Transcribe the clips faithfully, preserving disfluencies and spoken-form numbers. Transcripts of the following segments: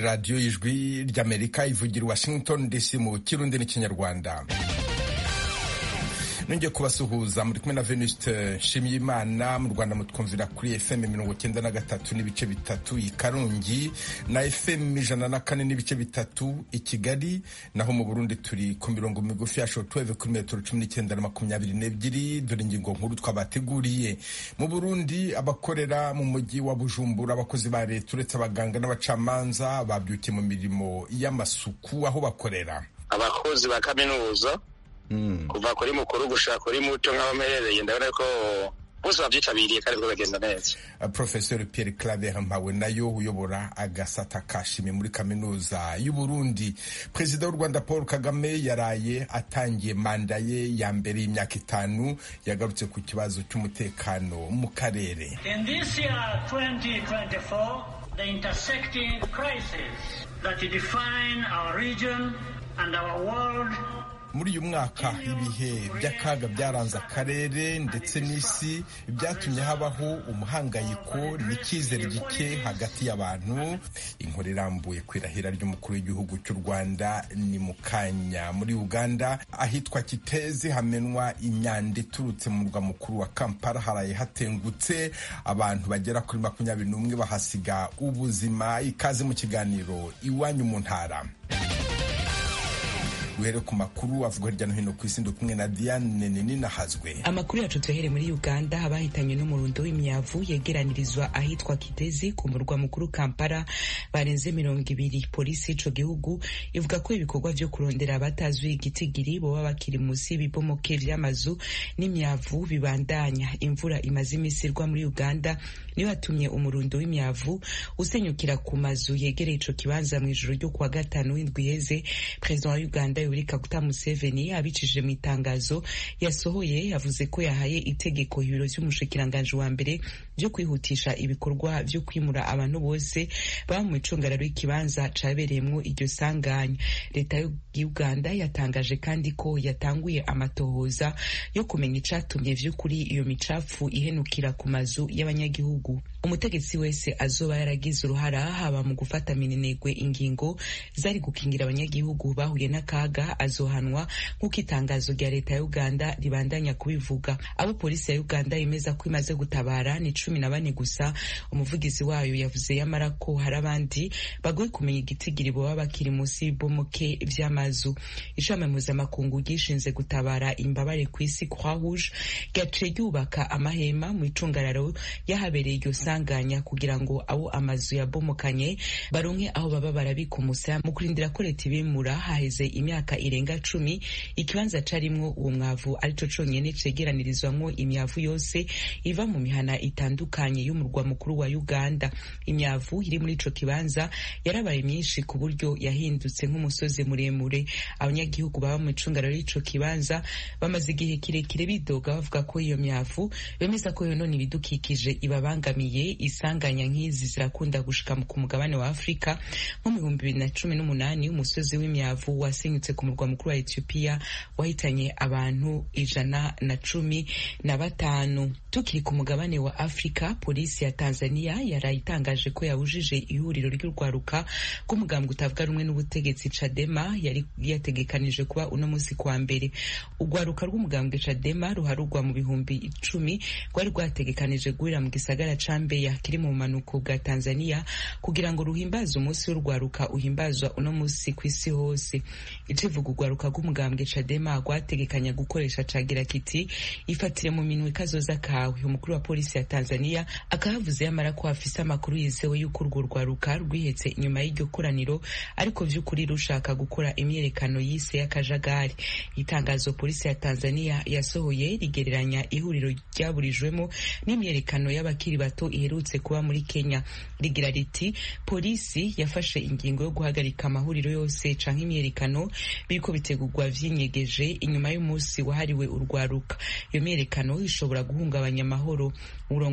radiyo y'ijwi ry'Amerika ivugira Washington D C mu Kirundi n'Ikinyarwanda. Nongeye kubasuhuza muri kumwe na Venuste Nshimiyimana. Mu Rwanda mutwumvira kuri F M mirongo cyenda na gatatu n'ibice bitatu i Karongi na F M ijana na kane n'ibice bitatu i Kigali, naho mu Burundi turi ku mirongo migufi ya shortwave kuri metero cumi n'icyenda na makumyabiri n'ebyiri. Dore ingingo nkuru twabateguriye. Mu Burundi abakorera mu mujyi wa Bujumbura, abakozi ba leta uretse abaganga n'abacamanza babyukiye mu mirimo y'amasuku aho bakorera. Abakozi ba kaminuza kuva kuri mukuru gushaka kuri muto nk'abamerereye, ndabona ko bose babyitabiriye kandi bagenda neza. Professeur Pierre Claver Mpawe nayo uyobora agasata kashimye muri kaminuza y'u Burundi. Perezida w'u Rwanda Paul Kagame yaraye atangiye manda ye ya mbere y'imyaka itanu, yagarutse ku kibazo cy'umutekano mu karere. In this year twenty twenty-four, the intersecting crises that define our region and our world. Muri uyu mwaka ibihe by'akaga byaranze akarere ndetse n'isi byatumye habaho umuhangayiko n'icyizere gike hagati y'abantu. Inkuru irambuye ku irahira ry'umukuru w'igihugu cy'u Rwanda ni mu kanya. Muri Uganda ahitwa Kiteze hamenwa imyanda iturutse mu murwa mukuru wa Kampala, haraye hatengutse abantu bagera kuri makumyabiri n'umwe bahasiga ubuzima. Ikaze mu kiganiro Iwanyu mu Ntara. Uhere ku makuru avuga hirya no hino ku isi kumwe na Diane Nini Nahazwe. Amakuru yacu tuhere muri Uganda, abahitanywe n'umurundo w'imyavu yegeranirizwa ahitwa Kitezi ku murwa mukuru Kampala barenze mirongo ibiri. Polisi y'ico gihugu ivuga ko ibikorwa vyo kurondera abatazwi igitigiri boba bakiri musi bibomoke vy'amazu n'imyavu bibandanya. Imvura imaze imisi irwa muri Uganda niyo hatumye umurundo w'imyavu usenyukira ku mazu yegereye ico kibanza mw'ijoro ryo kuwa gatanu w'indwi iheze. President wa Uganda Yoweri Kaguta Museveni abicishije mu itangazo yasohoye yavuze ko yahaye itegeko ibiro vy'umushikiranganje wa mbere byo kwihutisha ibikorwa vyo kwimura abantu bose baba mu icungararo y'ikibanza cabereyemwo iryo sanganya. Leta ya Uganda yatangaje kandi ko yatanguye amatohoza yo kumenya icatumye vy'ukuri iyo micafu ihenukira ku mazu y'abanyagihugu. Umutegetsi wese azoba yaragize uruhara haba mu gufata minenegwe ingingo zari gukingira abanyagihugu bahuye n'akaga azohanwa, nk'uko itangazo rya leta ya Uganda ribandanya kubivuga. Abo polisi ya Uganda yemeza ko imaze gutabara ni cumi na bane gusa. Umuvugizi wayo yavuze yamara ko hari abandi bagoye kumenya igitigiri boba bakiri musi y'ibomoke vy'amazu. Ishami mpuzamakungu gishinze gutabara imbabare kw'isi Croix Rouge gace yubaka amahema mu icungararo yahabereye iryo sanganya kugira ngo abo amazu yabomokanye baronke aho baba barabika umusa mu kurindira ko leta ibimura. Haheze imyaka irenga cumi ikibanza carimwo uwo mwavu arico conyene cegeranirizwamwo imyavu yose iva mu mihana itandukanye y'umurwa mukuru wa Uganda. Imyavu iri muri ico kibanza yarabaye myinshi ku buryo yahindutse nk'umusozi muremure. Abanyagihugu baba mu icungararo y'ico kibanza bamaze igihe kirekire bidoga bavuga ko iyo myavu bemeza ko yonona ibidukikije ibabangamiye. Isanganya nk'izi zirakunda gushika ku mugabane wa Afrika. Nko mu bihumbi bibiri na cumi n'umunani umusozi w'imyavu wasenyutse ku murwa mukuru wa Ethiopia wahitanye abantu ijana na cumi na batanu. Tukiri ku mugabane wa Afrika, polisi ya Tanzania yarayitangaje ko yabujije ihuriro ry'urwaruka rw'umugambwe utavuga rumwe n'ubutegetsi Chadema yari yategekanije kuba uno musi kwa mbere. Urwaruka rw'umugambwe Chadema ruharugwa mu bihumbi icumi rwari rwategekanije guhurira mu gisagara ca Mbeya kiri mu manuko bwa Tanzania kugira ngo ruhimbaze umunsi w'urwaruka uhimbazwa uno musi kw'isi hose. Ikivuga urwaruka rw'umugambwe Chadema rwategekanya gukoresha cagira kiti ifatire mu minwe kazoza kawe. Umukuru wa polisi ya Tanzania akahavuze yamara ko afise amakuru yizewe y'uko urwo rwaruka rwihetse inyuma y'iryo koraniro, ariko vy'ukuri rushaka gukora imyerekano yise y'akajagari. Itangazo polisi ya Tanzania yasohoye rigereranya ihuriro ryaburijwemo n'imyerekano y'abakiri bato iherutse kuba muri Kenya. Rigira riti polisi yafashe ingingo yo guhagarika amahuriro yose canke imyerekano biriko bitegurwa vyinyegeje inyuma y'umunsi wahariwe urwaruka. Iyo myerekano ishobora guhungabanya amahoro. Urongo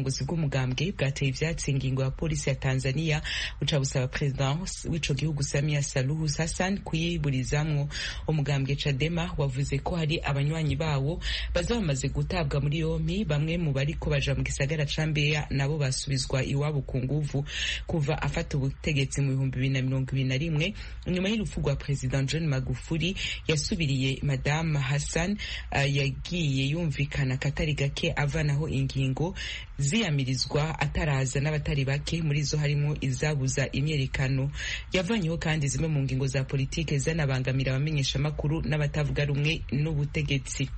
uburongozi bw'umugambwe bwateye ivyatsi ingingo ya polisi ya Tanzania buca busaba president w'ico gihugu Samia Suluhu Hassan kuyiburizamwo. Umugambwe Chadema wavuze ko hari abanywanyi bawo baza bamaze gutabwa muri yompi, bamwe mu bariko baja mu gisagara ca Mbeya nabo basubizwa iwabo ku nguvu kuva afata ubutegetsi mu bihumbi bibiri na mirongo ibiri na rimwe nyuma y'urupfu rwa President John Magufuli. Yasubiriye Madame Hassan uh, yagiye yumvikana katari gake avanaho ingingo ziyamirizwa ataraza n'abatari bake, muri zo harimo izabuza imyerekano. Yavanyeho kandi zimwe mu ngingo za politike zanabangamira abamenyesha makuru n'abatavuga rumwe n'ubutegetsi.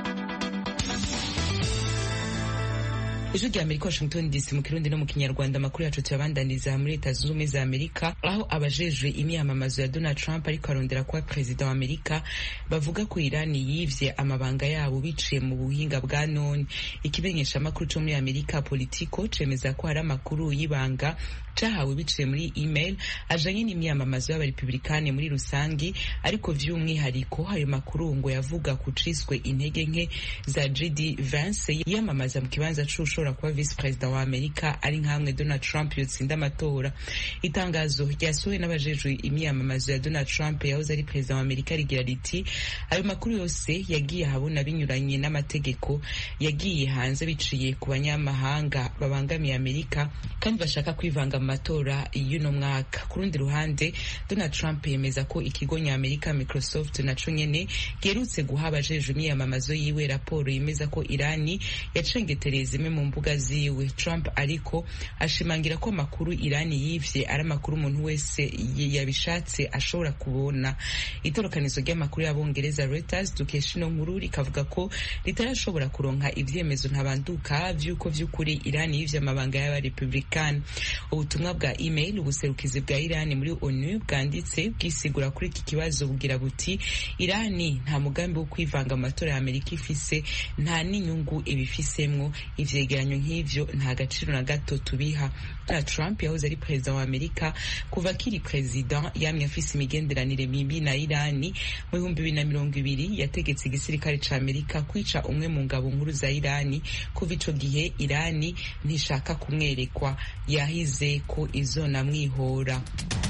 Ijwi rya Amerika, Washington D C, mu Kirundi no mu Kinyarwanda. Amakuru yacu tuyabandaniza muri Leta Zunze Ubumwe za Amerika, aho abajejwe imyamamazo ya Donald Trump ariko arondera kuba perezida wa Amerika bavuga ko Iran yivye amabanga yabo biciye mu buhinga bwa none. Ikimenyesha amakuru cyo muri Amerika Politico cemeza ko hari amakuru y'ibanga cahawe biciye muri email ajanye n'imyamamazo y'abarepublikane muri rusangi, ariko vy'umwihariko ayo makuru ngo yavuga ku ciswe intege nke za J D Vance yiyamamaza mu kibanza c'ushobora kuba vice president wa Amerika ari nkamwe Donald Trump yotsinda amatora. Itangazo ryasohowe n'abajejwe imyamamazo ya Donald Trump yahoze ari president wa Amerika rigira riti ayo makuru yose yagiye habona binyuranye n'amategeko, yagiye hanze biciye ku banyamahanga babangamiye Amerika kandi bashaka kwivanga matora y'uno mwaka. Ku rundi ruhande, Donald Trump yemeza ko ikigo ny'Amerika Microsoft naco nyene gerutse guha abajejwe imyamamazo yiwe raporo yemeza ko Irani yacengetereza imwe mu mbuga ziwe. Trump ariko ashimangira ko amakuru Irani yivye ari amakuru umuntu wese yabishatse ashobora kubona. Itorokanizo ry'amakuru y'Abongereza Reuters dukesha ino nkuru rikavuga ko ritarashobora kuronka ivyemezo ntabanduka vy'uko vy'ukuri Irani yivye amabanga y'abarepublikani. Ubutumwa bwa email ubuserukizi bwa Irani muri ONU bwanditse bwisigura kuri iki kibazo bugira buti Irani nta mugambi wo kwivanga mu matora ya Amerika ifise, nta n'inyungu ibifisemwo, ivyegeranyo nk'ivyo nta gaciro na gato tubiha. Trump yahoze ari perezida wa Amerika kuva kiri president yamye afise imigenderanire mibi na Irani. Mu bihumbi bibiri na mirongo ibiri yategetse igisirikare ca Amerika kwica umwe mu ngabo nkuru za Irani. Kuva ico gihe Irani ntishaka kumwerekwa, yahize ko izona mwihora.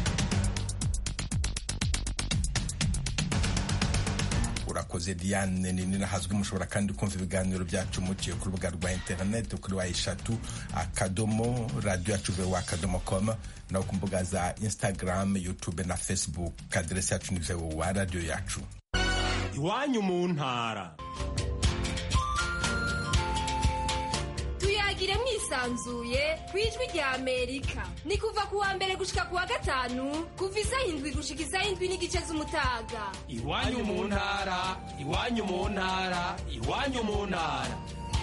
Urakoze Diane, nini nahazwe. Mushobora kandi kumva ibiganiro byacu muciye ku rubuga rwa internet kuri wa eshatu akadomo radio yacu wa akadomo com, na ku mbuga za Instagram, YouTube na Facebook. Adresse yacu ni wa radio yacu. Iwanyu mu ntara. Tuyagire mwisanzuye kwijwi rya Amerika. Ni kuva kuwa mbere gushika kuwa gatanu kuva isaha indwi gushika isaha indwi n'igice z'umutaga. Iwanyu mu ntara, iwanyu mu ntara, iwanyu mu ntara.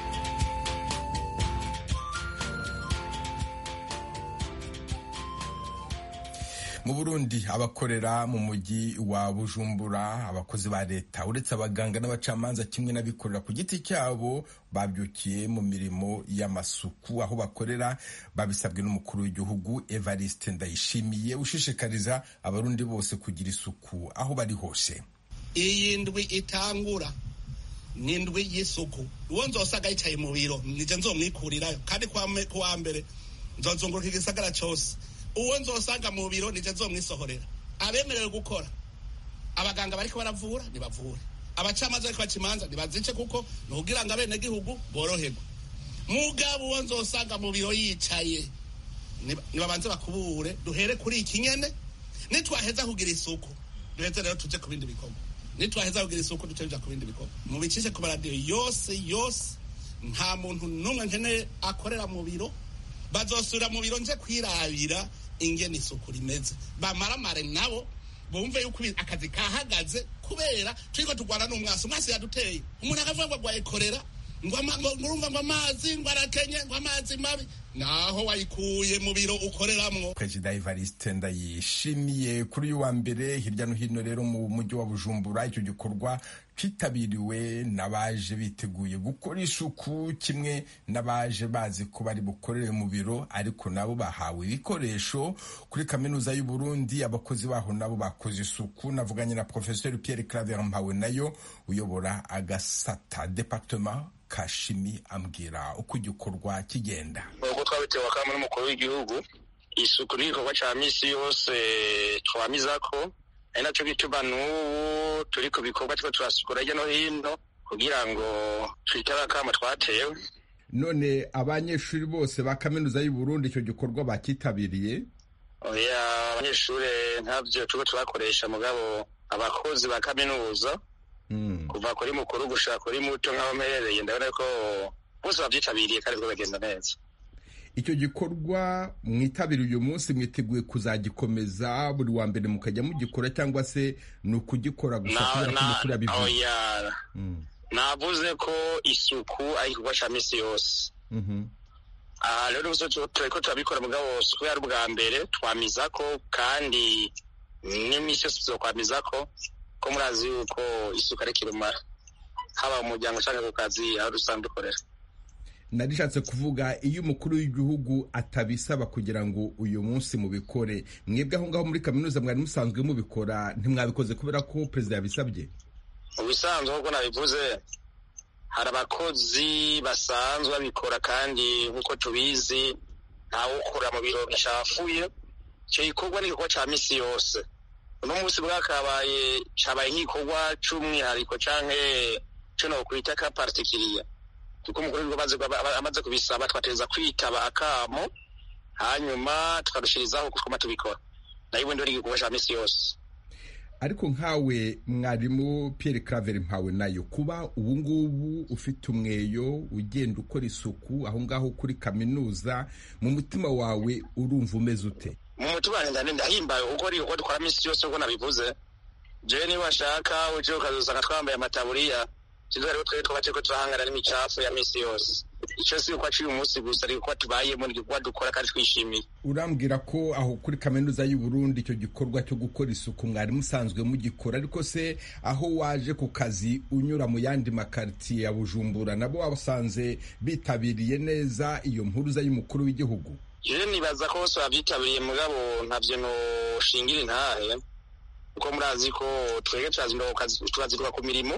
Mu Burundi, abakorera mu mujyi wa Bujumbura, abakozi ba leta uretse abaganga n'abacamanza kimwe n'abikorera ku giti cyabo babyukiye mu mirimo y'amasuku aho bakorera, babisabwe n'umukuru w'igihugu Evariste Ndayishimiye ushishikariza abarundi bose kugira isuku aho bari hose. Iyi ndwi itangura ni ndwi y'isuku. Uwo nzosaga yicaye mu biro nije nzomwikurirayo, kandi kwa mbere nzozunguruka igisagara cyose. Uwo nzosanga mu biro nije nzomwisohorera. Abemerewe gukora, abaganga bariko baravura nibavure, abacamanza bariko bacimanza nibazice, kuko nugira ngo abene gihugu boroherwa. Mugabo uwo nzosanga mu biro yicaye nibabanze bakubure, duhere kuri iki nyene. Nitwaheza kugira isuku duheze rero tuje ku bindi bikorwa. Nitwaheza kugira isuku duteje ku bindi bikorwa. Mu bicishe ku radio yose yose, nta muntu numwe nkene akorera mu biro. Bazosura mu biro nje kwirabira ingene isuku rimeze, bamaramare nabo bumve yuko akazi kahagaze, kubera turiko tugwana n'umwasi. Umwasi yaduteye, umuntu akavuga ngo agwayekorera ngo ngurumva ngo amazi ngo arakenye ngo amazi mabi, naho wayikuye mu biro ukoreramwo. Perezida Evariste Ndayishimiye kuri uyu wa mbere hirya no hino rero mu mujyi wa Bujumbura icyo gikorwa kitabiriwe n'abaje biteguye gukora isuku kimwe n'abaje bazi ko bari bukorere mu biro ariko nabo bahawe ibikoresho. Kuri kaminuza y'u Burundi abakozi baho nabo bakoze isuku. Navuganye na Professeur Pierre Claver Mpawenayo uyobora agasata departement kashimi ambwira uko igikorwa kigenda. Ubwo twabitewe akamo n'umukuru w'igihugu isuku n'igikorwa ca misi yose twamizako ari naco gituma n'ubu turi ku bikorwa two turasukura hirya no hino kugira ngo twitabe akamo twatewe. None abanyeshuri bose ba kaminuza y'u Burundi icyo gikorwa bakitabiriye? Oya, abanyeshuri ntavyo tuko turakoresha mugabo abakozi ba kaminuza Mm. kuva kuri mukuru gushaka kuri muto nk'abamerereye ndabona ko bose babyitabiriye kandi ko bagenda neza. Icyo gikorwa mwitabiriye uyu munsi mwiteguye kuzagikomeza buri wa mbere mukajya mugikora cyangwa se ni ukugikora gusa kubera ko mukuru yabivuze? Oya, mm. navuze ko isuku ari igikorwa ca misi yose. Mhm. Ah, rero uzo turiko turabikora mugabo suku yari ubwa mbere twamizako kandi n'imisi yose tuzokwamizako ko murazi yuko isuku ari kirumara haba mu muryango cyangwa ku kazi aho dusanzwe dukorera. Narishatse kuvuga iyo umukuru w'igihugu atabisaba kugira ngo uyu munsi mubikore, mwebwe aho ngaho muri kaminuza mwari musanzwe mubikora ntimwabikoze kubera ko perezida yabisabye? Ubisanzwe nk'uko nabivuze hari abakozi basanzwe babikora kandi nk'uko tubizi ntawe ukora mu biro bicafuye. Icyo gikorwa ni igikorwa ca misi yose. Uno munsi bwakabaye cabaye nk'igikorwa c'umwihariko canke co nokwita ka particulier kuko umukuru w'igihugu amaze kubisaba twateza kwitaba akamo hanyuma tukarushirizaho kutuma tubikora nayo ubundi ari igikorwa ca misi yose. Ariko nkawe mwarimu Pierre Claver Mpawenayo, kuba ubu ngubu ufite umweyo ugenda ukora isuku aho ngaho kuri kaminuza, mu mutima wawe urumva umeze ute? Mu mutima wanjye ndahimbaye uko ari uko dukora misi yose uko nabivuze. Jewe niba washaka uje ukazusanga twambaye amataburiya kizo rero twe twabaje ko turahangana n'imicafu ya misi yose. Icyo si uko aciye umunsi gusa ariko ko tubayemo n'igikwa dukora kandi twishimiye. Urambwira ko aho kuri kaminuza y'u Burundi icyo gikorwa cyo gukora isuku mwari musanzwe mugikora, ariko se aho waje ku kazi unyura mu yandi makartier ya Bujumbura nabo wabasanze bitabiriye neza iyo mpuruza y'umukuru w'igihugu? Je nibaza ko bose babyitabiriye mugabo ntavyo no shingira intahe uko murazi ko twege turazinduka ku kazi turazinduka ku mirimo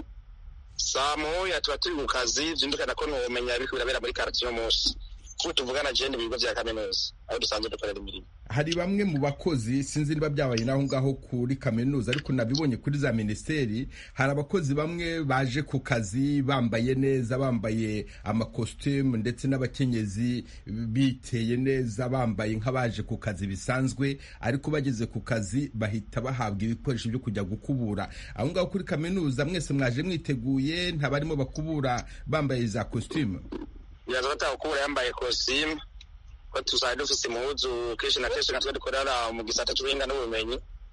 saa moya tuba turi ku kazi vyumvikana ko nomenya ibiko birabera muri quartier munsi kuko tuvugana je n'ibigo vya kaminuza aho dusanzwe dukorera imirimo. Hari bamwe mu bakozi sinzi niba byabaye naho ngaho kuri kaminuza ariko nabibonye kuri za ministeri, hari abakozi bamwe baje ku kazi bambaye neza, bambaye amakostume ndetse n'abakenyezi biteye neza bambaye nk'abaje ku kazi bisanzwe, ariko bageze ku kazi bahita bahabwa ibikoresho byo kujya gukubura. Aho ngaho kuri kaminuza mwese mwaje mwiteguye, ntabarimo bakubura bambaye za costume? Yaza batakubura yambaye costume ko tuzajya dufise impuzu kenshi na kenshi natwe dukorera mu gisata cy'ubuhinga n'ubumenyi,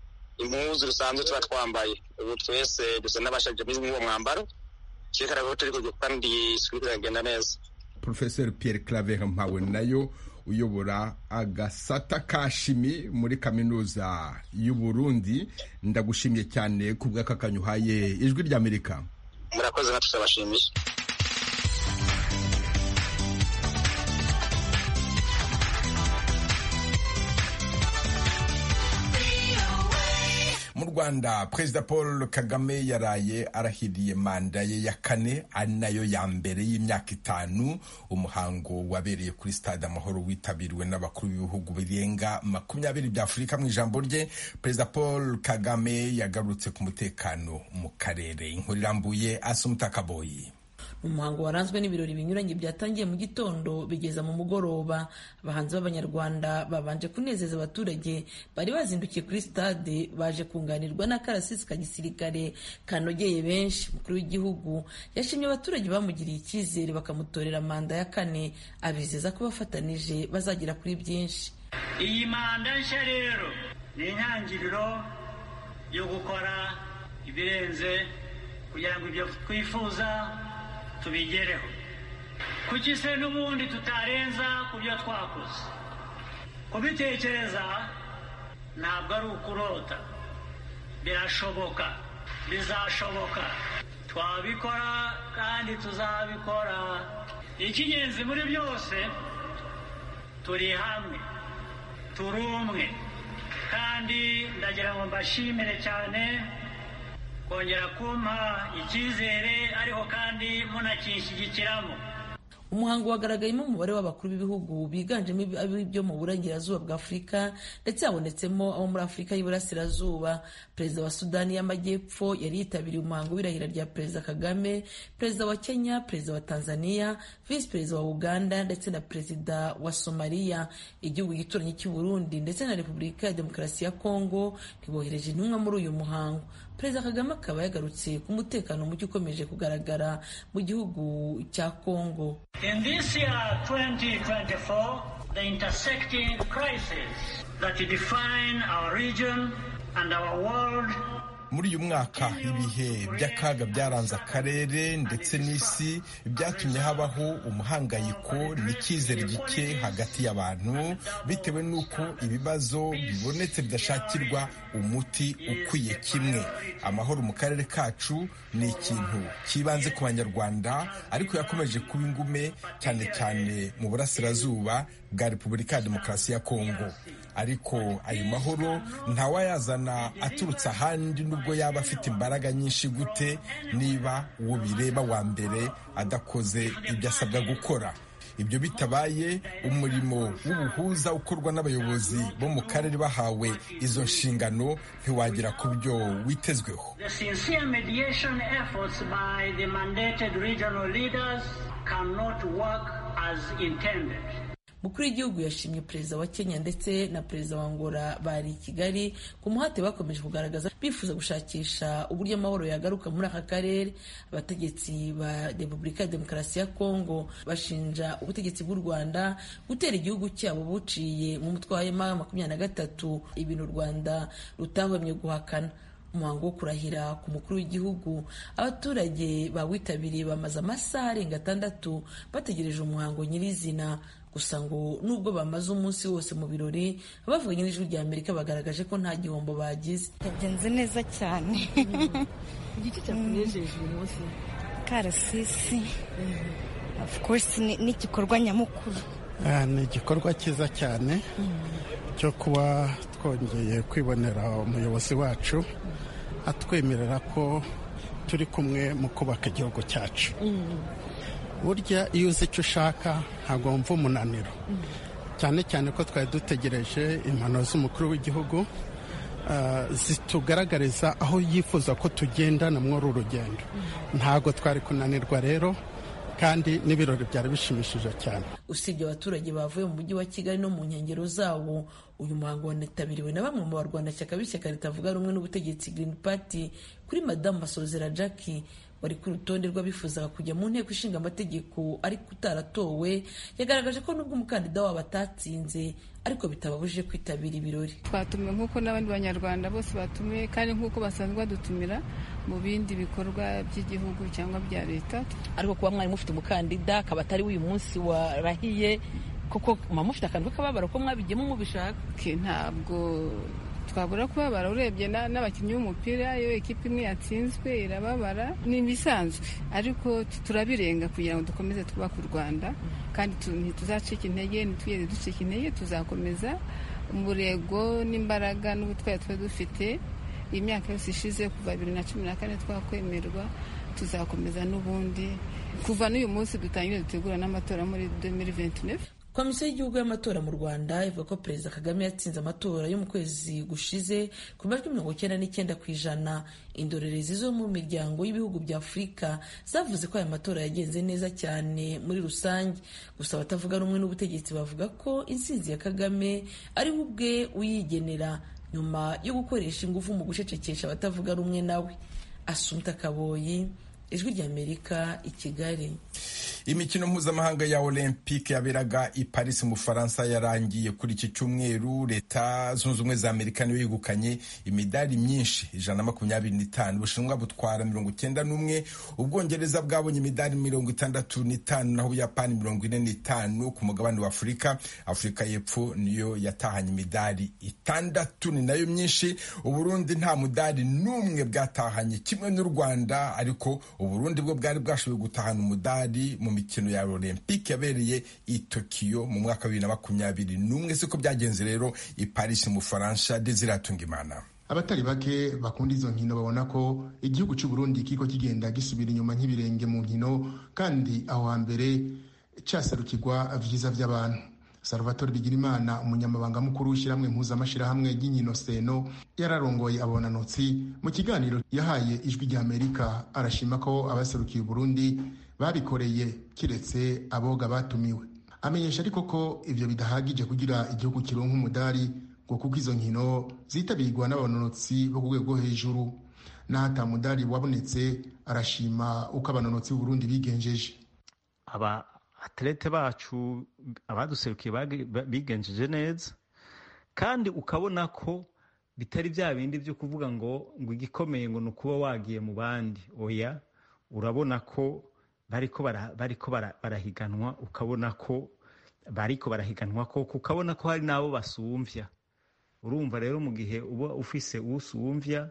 impuzu rusanzwe tuba twambaye ubu twese dusa n'abashaje muri uwo mwambaro cyekara ko turi kujya kandi isuku iragenda neza. Professeur Pierre Claver Mpawenayo uyobora agasata kashimi muri kaminuza y'u Burundi, ndagushimiye cyane kubw'akakanyuhaye ijwi rya Amerika. Murakoze natwe turabashimiye. Mu Rwanda Perezida Paul Kagame yaraye arahiriye manda ye ya kane ari nayo ya mbere y'imyaka itanu. Umuhango wabereye kuri Stade Amahoro witabiriwe n'abakuru b'ibihugu birenga makumyabiri bya Afurika. Mu ijambo rye Perezida Paul Kagame yagarutse ku mutekano mu karere. Inkuru irambuye Asumta Kaboyi. Umuhango waranzwe n'ibirori binyuranye byatangiye mu gitondo bigeza mu mugoroba. Abahanzi b'Abanyarwanda babanje kunezeza abaturage bari bazindukiye kuri stade, baje kunganirwa n'akarasisi ka gisirikare kanogeye benshi. Umukuru w'igihugu yashimye abaturage bamugiriye icyizere bakamutorera manda ya kane, abizeza ko bafatanije bazagera kuri byinshi. Iyi manda nshya rero ni intangiriro yo gukora ibirenze kugira ngo ibyo twifuza tubigereho. Kuki se n'ubundi tutarenza ku byo twakoze? Kubitekereza ntabwo ari ukurota, birashoboka, bizashoboka. twabikora kandi tuzabikora. Icy'ingenzi muri byose, turi hamwe, turi umwe, kandi ndagira ngo mbashimire cyane kongera kumpa icyizere ariko kandi munakinshyigikiramo. umuhango wagaragayemo umubare w'abakuru b'ibihugu biganjemo ab'ibyo mu burengerazuba bwa Afurika ndetse habonetsemo abo muri Afurika y'Iburasirazuba. Perezida wa Sudani y'Amajyepfo yari yitabiriye umuhango w'irahira rya Perezida Kagame, Perezida wa Kenya, Perezida wa Tanzania, Visi Perezida wa Uganda ndetse na Perezida wa Somalia. Igihugu gituranyi cy'u Burundi ndetse na Repubulika ya Demokarasi ya Kongo ntibohereje intumwa muri uyu muhango. Perezida Kagame akaba yagarutse ku mutekano muke ukomeje kugaragara mu gihugu cya Kongo. In this year twenty twenty-four, the intersecting crises that define our region and our world. Muri uyu mwaka ibihe by'akaga byaranze akarere ndetse n'isi byatumye habaho umuhangayiko n'icyizere gike hagati y'abantu bitewe n'uko ibibazo bibonetse bidashakirwa umuti ukwiye kimwe. Amahoro mu karere kacu ni ikintu kibanze ku Banyarwanda ariko yakomeje kuba ingume cyane cyane mu burasirazuba bwa Repubulika ya Demokarasi ya Kongo. Ariko ayo mahoro ntawayazana aturutse ahandi nubwo yaba afite imbaraga nyinshi gute niba uwo bireba wa mbere adakoze ibyo asabwa gukora. Ibyo bitabaye umurimo w'ubuhuza ukorwa n'abayobozi bo mu karere bahawe izo nshingano ntiwagera ku byo witezweho. The sincere mediation efforts by the mandated regional leaders cannot work as intended. Mukuru w'igihugu yashimye Perezida wa Kenya ndetse na Perezida wa Angola bari i Kigali ku muhate bakomeje kugaragaza bifuza gushakisha uburyo amahoro yagaruka muri aka karere. Abategetsi ba Repubulika ya Demokarasi ya Kongo bashinja ubutegetsi bw'u Rwanda gutera igihugu cyabo buciye mu mutwe wa M makumyabiri na gatatu, ibintu u Rwanda rutahwemye guhakana. Umuhango wo kurahira ku mukuru w'igihugu, abaturage bawitabiriye bamaze amasaha arenga atandatu bategereje umuhango nyirizina. Gusa ngo nubwo bamaze umunsi wose mu birori, abavuganye n'ijwi rya Amerika bagaragaje ko nta gihombo bagize. Yagenze neza cyane. Igiki cyakunejeje uyu munsi? Karasisi. Of course ni igikorwa nyamukuru. Ni igikorwa cyiza cyane cyo kuba twongeye kwibonera umuyobozi wacu atwemerera ko turi kumwe mu kubaka igihugu cyacu. Burya iyo uzi icyo ushaka ntabwo wumva umunaniro, cyane cyane ko twari dutegereje impanuro z'umukuru w'igihugu zitugaragariza aho yifuza ko tugendana muri uru rugendo. Ntabwo twari kunanirwa rero, kandi n'ibirori byari bishimishije cyane. Usibye abaturage bavuye mu mujyi wa Kigali no mu nkengero zawo, uyu muhango wanitabiriwe na bamwe mu barwanashyaka b'ishyaka ritavuga rumwe n'ubutegetsi Green Party. Kuri Madamu Masozera Jackie wari ku rutonde rw'abifuzaga kujya mu nteko ishinga amategeko ariko utaratowe, yagaragaje ko nubwo umukandida wabo atatsinze ariko bitababujije kwitabira ibirori. Twatumiwe nk'uko n'abandi banyarwanda bose batumiwe, kandi nk'uko basanzwe badutumira mu bindi bikorwa by'igihugu cyangwa bya leta. Ariko kuba mwari mufite umukandida akaba atari uyu munsi warahiye, koko mama mufite akantu k'akababaro ko mwabigiyemo mubishaka? Ntabwo twabura kubabara, urebye n'abakinnyi b'umupira iyo ekipa imwe yatsinzwe irababara, ni ibisanzwe, ariko turabirenga kugira ngo dukomeze twubake u Rwanda, kandi ntituzacika intege, ntitugeze ducika intege, tuzakomeza umurego n'imbaraga n'ubutwari twari dufite imyaka yose ishize kuva bibiri na cumi na kane twakwemerwa, tuzakomeza n'ubundi kuva n'uyu munsi dutangire dutegura n'amatora muri deux mille vingt-neuf. Komisiyo y'igihugu y'amatora mu Rwanda ivuga ko Perezida Kagame yatsinze amatora yo mu kwezi gushize ku majwi mirongo icyenda n'icyenda ku ijana. Indorerezi zo mu miryango y'ibihugu bya Afurika zavuze ko aya matora yagenze neza cyane muri rusange. Gusa abatavuga rumwe n'ubutegetsi bavuga ko intsinzi ya Kagame ari we ubwe uyigenera nyuma yo gukoresha ingufu mu gucecekesha abatavuga rumwe nawe. Assumpta Kaboyi, Ijwi ry'Amerika, i Kigali. imikino mpuzamahanga ya olympique yaberaga i Paris mu Faransa yarangiye kuri iki cyumweru. Leta zunze ubumwe za Amerika niyo yegukanye imidari myinshi ijana na makumyabiri n'itanu, Ubushinwa butwara mirongo icyenda n'umwe, Ubwongereza bwabonye imidari mirongo itandatu n'itanu, naho Ubuyapani mirongo ine n'itanu. Ku mugabane wa Afurika, Afurika y'Epfo niyo yatahanye imidari itandatu, ni nayo myinshi. Uburundi nta mudari n'umwe bwatahanye, kimwe n'u Rwanda, ariko Uburundi bwo bwari bwashoboye gutahana umudari mu mikino ya Olympique yabereye i Tokyo mu mwaka wa bibiri na makumyabiri n'umwe. Siko byagenze rero i Paris mu Faransa. Desire Atungimana. Abatari bake bakunda izo nkino babona ko igihugu cy'u Burundi kiko kigenda gisubira inyuma nk'ibirenge mu nkino, kandi aho hambere cyasarukirwa vyiza vy'abantu. Salvatore Bigirimana, umunyamabanga mukuru w'ishyirahamwe mpuzamashirahamwe ry'inkino Seno, yararongoye abonanotsi mu kiganiro yahaye Ijwi rya Amerika. Arashima ko abaserukiye Burundi babikoreye kiretse aboga batumiwe. Amenyesha ariko ko ivyo bidahagije kugira igihugu kironka umudari, ngo kuko izo nkino zitabirwa n'abonanotsi bo ku rwego hejuru. N'ahata mudari wabonetse, arashima uko abanonotsi b'u Burundi bigenjeje. Aba atlete bacu abaduserukiye bigenjeje neza, kandi ukabona ko bitari bya bindi byo kuvuga ngo ngo igikomeye ngo nukuba wagiye mu bandi. Oya, urabona ko bariko bara, bariko bara, barahiganwa, ukabona ko bariko barahiganwa ko ukabona ko hari nabo basumvya. Urumva rero mu gihe uba ufise usumvya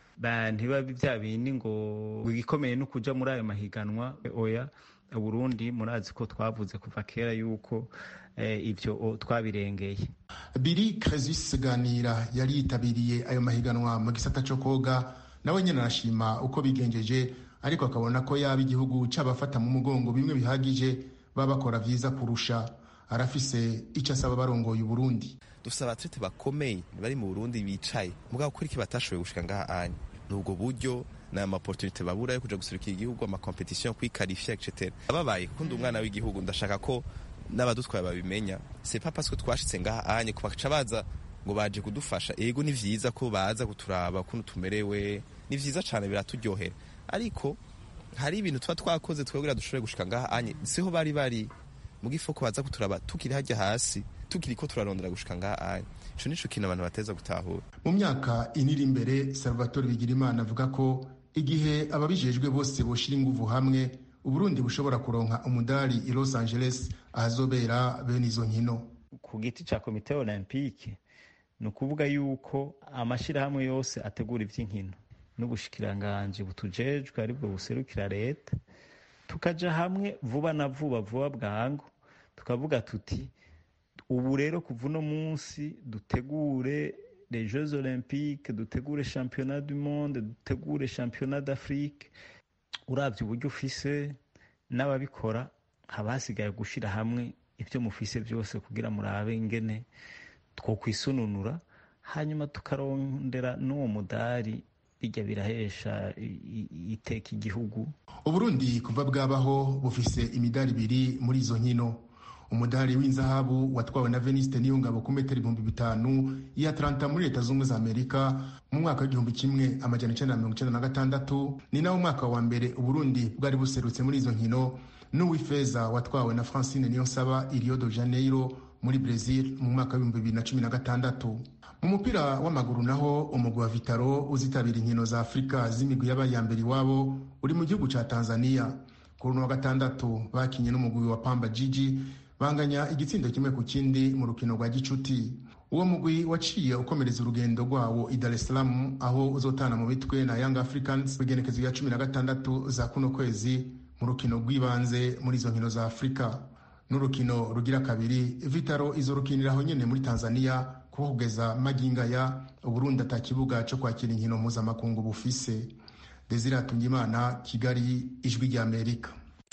ntiba bya bindi ngo igikomeye no kuja muri ayo mahiganwa. Oya, Burundi murazi ko twavuze kuva kera yuko eh, ivyo twabirengeye. Biri Krezus Ganira yari yitabiriye ayo mahiganwa mu gisata cyo koga, nawe nyene arashima uko bigenjeje, ariko akabona ko yaba igihugu c'abafata mu mugongo bimwe bihagije baba bakora vyiza kurusha. Arafise icyo asaba barongoye Burundi. Dufise abatrete bakomeye bari mu Burundi bicaye mugabo kuri ki batashoboye gushika ngaha anye, nubwo buryo na ama opportunité babura yo kuja gusurukira igihugu, ama competition, kwikarifia et cetera. Ababaye kundi umwana w'igihugu, ndashaka ko n'abadutwaye babimenya. C'est pas parce que twashitse ngaha anye ko baca baza ngo baje kudufasha. Ego ni vyiza ko baza kuturaba kuno tumerewe, ni vyiza cyane, biraturyohera, ariko hari ibintu tuba twakoze twebwe dushobora gushika ngaha anye siho bari bari mu gifo ko baza kuturaba tukiri hajya hasi, tukiri ko turarondera gushika ngaha anye. Ico nico kintu abantu bateza gutahura. Mu myaka iniri imbere, Salvatore Bigirimana avuga ko igihe ababijejwe bose boshira inguvu hamwe, Uburundi bushobora kuronka umudari i Los Angeles ahazobera bene izo nkino. Ku giti ca komite olympique ni ukuvuga yuko amashirahamwe yose ategura ivy'inkino n'ubushikiranganje butujejwe aribwo buserukira leta, tukaja hamwe vuba na vuba vuba bwangu, tukavuga tuti ubu rero kuva uno munsi dutegure les Jeux Olympiques, dutegure Championnat du Monde, dutegure Championnat d'Afrique. Uravye uburyo ufise n'ababikora, habasigaye gushira hamwe ivyo mufise byose kugira murabe ingene two kwisununura, hanyuma tukarondera n'uwo mudari bijya birahesha iteka igihugu. Uburundi kuva bwabaho bufise imidari ibiri muri izo nkino. Umudari w'inzahabu watwawe na Veniste Niyongabo ku metero ibihumbi bitanu ya Atlanta muri Leta Zunze za Amerika mu mwaka w'igihumbi kimwe amajana icenda na mirongo icenda na gatandatu. Ni nawo mwaka wa mbere Uburundi bwari buserutse muri izo nkino. N'uwifeza watwawe na Francine Niyonsaba i Rio de Janeiro muri Brazil mu mwaka w'ibihumbi bibiri na cumi na gatandatu. Mu mupira w'amaguru naho umugwi wa Vitaro uzitabira inkino za Afrika z'imigwi y'abayambere iwabo uri mu gihugu ca Tanzania. Kuri uno wa gatandatu bakinye n'umugwi wa Pamba Jiji, banganya igitsindo kimwe ku kindi mu rukino rwa gicuti. Uwo mugwi waciye ukomereza urugendo rwawo i Dar es Salaam, aho uzotana mu bitwe na Young Africans bigenekezo ya cumi na gatandatu za kuno kwezi mu rukino rw'ibanze muri izo nkino za Afrika. N'urukino rugira kabiri Vitaro izorukiniraho nyene muri Tanzania, kuko kugeza maginga ya Uburundi atakibuga cyo kwakira inkino mpuzamakungu bufise. Desire Atungimana, Kigali, Ijwi rya Amerika.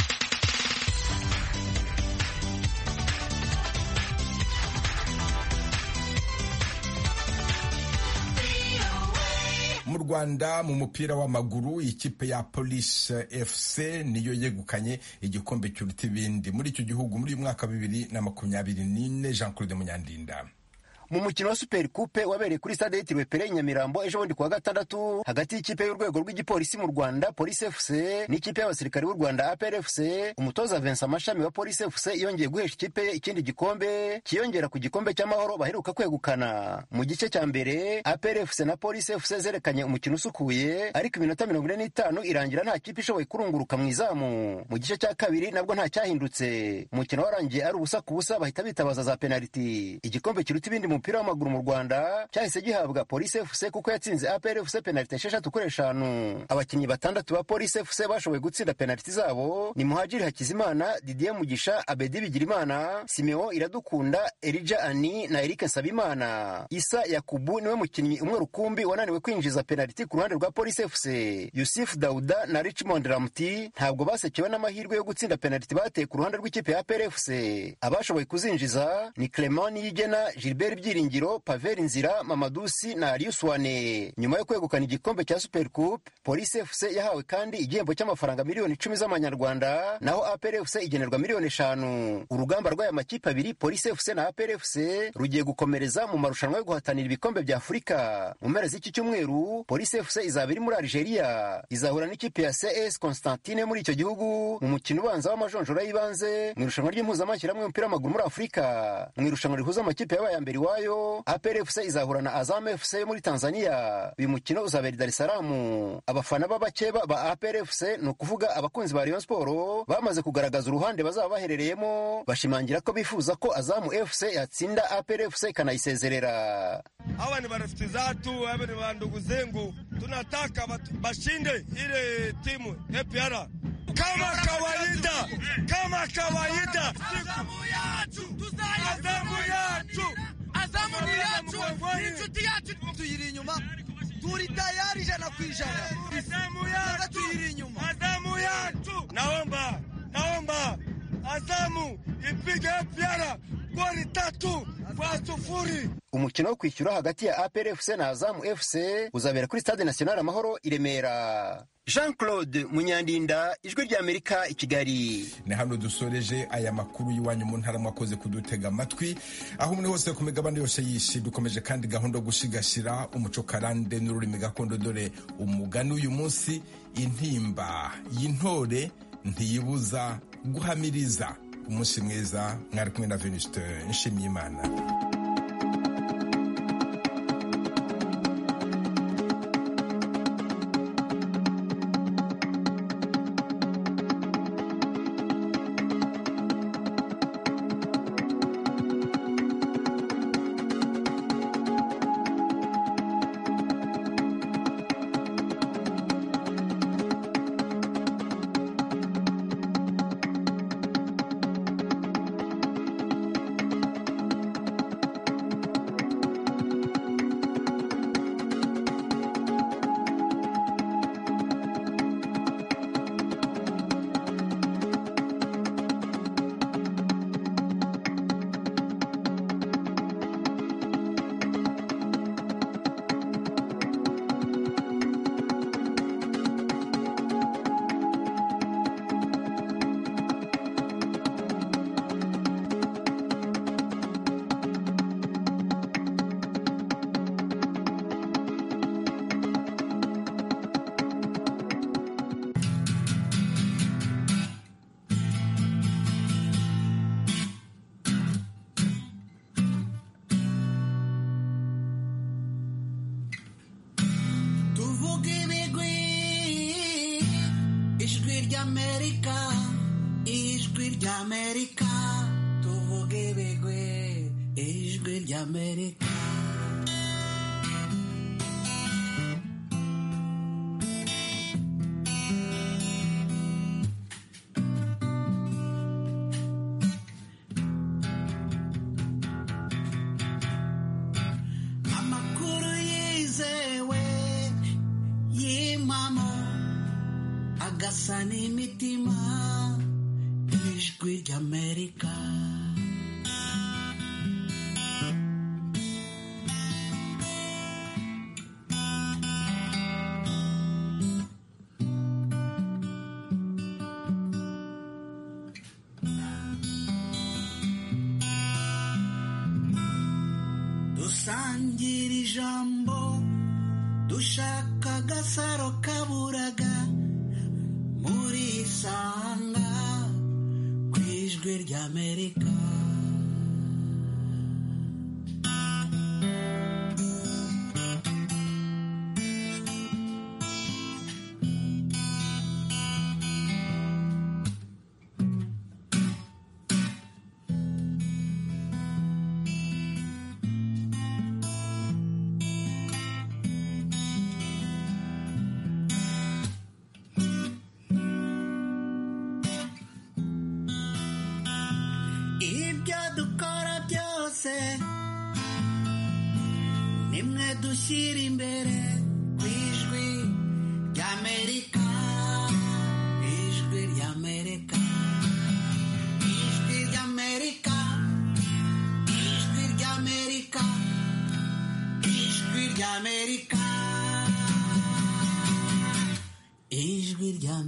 Mu Rwanda mu mupira w'amaguru, ikipe ya Police F C niyo yegukanye igikombe cy'uruta ibindi muri icyo gihugu muri uyu mwaka bibiri na makumyabiri n'ine. Jean Claude Munyandinda. mu mukino wa Super Coupe wabereye kuri stade yitiriwe Pele Nyamirambo ejo bundi kuwa gatandatu hagati y'ikipe y'urwego rw'igipolisi mu Rwanda Police F C n'ikipe y'abasirikare b'u Rwanda A P R F C, umutoza Vincent Mashami wa Police F C yongeye guhesha ikipe ikindi gikombe kiyongera ku gikombe cy'amahoro baheruka kwegukana. Mu gice cya mbere A P R F C na Police F C zerekanye umukino usukuye, ariko iminota mirongo ine n'itanu irangira nta kipe ishoboye kurunguruka mu izamu. Mu gice cya kabiri nabwo nta cyahindutse, umukino warangiye ari ubusa ku busa bahita bitabaza za penaliti. Igikombe kiruta ibindi mu mupira w'amaguru mu Rwanda cyahise gihabwa Police F C kuko yatsinze A P R F C penaliti esheshatu kuri eshanu. Abakinnyi batandatu ba Police F C bashoboye gutsinda penaliti zabo ni Muhajiri Hakizimana, Didier Mugisha, Abedi Bigirimana, Simeo Iradukunda, Elijah Ani na Eric Nsabimana. Isa Yakubu niwe mukinnyi umwe rukumbi wananiwe kwinjiza penaliti ku ruhande rwa Police F C. Yusuf Dauda na Richmond Ramti ntabwo basekewe n'amahirwe yo gutsinda penaliti bateye ku ruhande rw'ikipe ya A P R F C. Abashoboye kuzinjiza ni Clement Niyigena, Gilbert Byiringiro, Pavel Nzira, Mamadusi na Arius Wane. Nyuma yo kwegukana igikombe cya Super Coupe, Police F C yahawe kandi igihembo cy'amafaranga miliyoni icumi z'amanyarwanda, naho A P R F C igenerwa miliyoni eshanu. Urugamba rw'aya makipe abiri Police F C na A P R F C rugiye gukomereza mu marushanwa yo guhatanira ibikombe bya Afurika. Mu mpera z'iki cyumweru Police F C izaba iri muri Algeria, izahura n'ikipe ya C S Constantine muri icyo gihugu mu mukino ubanza w'amajonjora y'ibanze mu irushanwa ry'impuzamashyirahamwe y'umupira w'amaguru muri Afurika. Mu irushanwa rihuza amakipe yabaye mbere iwayo, A P R F C izahura na Azam F C yo muri Tanzania. Uyu mukino uzabera i Dar es Salaam. Abafana b'abakeba ba A P R F C ni ukuvuga abakunzi ba Rayon Sport bamaze kugaragaza uruhande bazaba baherereyemo, bashimangira ko bifuza ko Azam F C yatsinda A P R F C ikanayisezerera. Hawa ni marafiki zatu, hawa ni ndugu zangu, tunataka bashinde ile timu A P R kama kawaida, kama kawaida. Azamu yacu, Azamu yacu, Azamu yacu, inshuti yacu tuyiri inyuma, turi tayari ijana ku ijana. Azamu yacu tuyiri inyuma, Azamu yacu. Naomba, naomba Azamu ipige A P R goli tatu kwa sufuri. Umukino wo kwishyura hagati ya A P R F C na Azam F C uzabera kuri Stade National Amahoro i Remera. Jean-Claude Munyandinda, Ijwi ry'Amerika i Kigali. Ni hano dusoreje aya makuru y'iwanyu mu ntara mwakoze kudutega amatwi aho muri hose ku migabane yose yishi. Dukomeje kandi gahunda gushigashira umuco karande n'ururimi gakondo, dore umugani uyu munsi: intimba y'intore ntiyibuza guhamiriza. Umunsi mwiza, mwari kumwe na Venuste Nshimiyimana. America, tuvuge bigwe, ijwi ry'Amerika. Amakuru yizewe y'imamo agasa n'imitima. Ijwi ry'Amerika. dusangira ijambo dushaka agasaro kaburaga muri Isanga ku ijwi ry'Amerika. Nimwe dushyira imbere